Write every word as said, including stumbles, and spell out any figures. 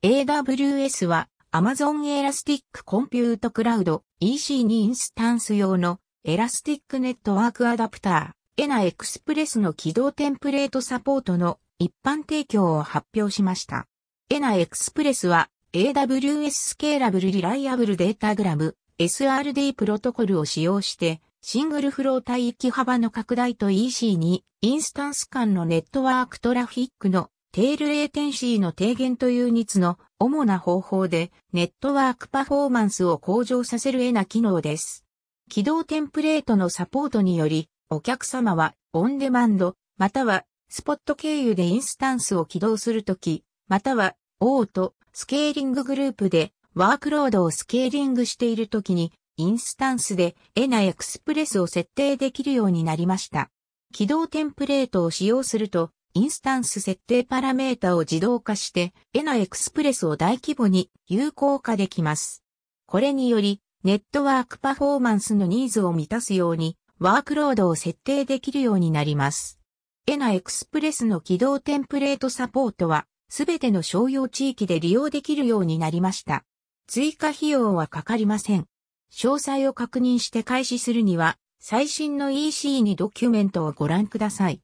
エーダブリューエス は Amazon Elastic Compute Cloud イーシー にインスタンス用の Elastic Network Adapter エナ Express の起動テンプレートサポートの一般提供を発表しました。エナ Express は エーダブリューエス Scalable Reliable Datagram エスアールディー プロトコルを使用してシングルフロー帯域幅の拡大と イーシー にインスタンス間のネットワークトラフィックのテールレイテンシーの低減というにつの主な方法でネットワークパフォーマンスを向上させるエナ機能です。起動テンプレートのサポートによりお客様はオンデマンドまたはスポット経由でインスタンスを起動するときまたはオートスケーリンググループでワークロードをスケーリングしているときにインスタンスでエナエクスプレスを設定できるようになりました。起動テンプレートを使用するとインスタンス設定パラメータを自動化してエナエクスプレスを大規模に有効化できます。これによりネットワークパフォーマンスのニーズを満たすようにワークロードを設定できるようになります。エナエクスプレスの起動テンプレートサポートはすべての商用地域で利用できるようになりました。追加費用はかかりません。詳細を確認して開始するには最新の イーシー にドキュメントをご覧ください。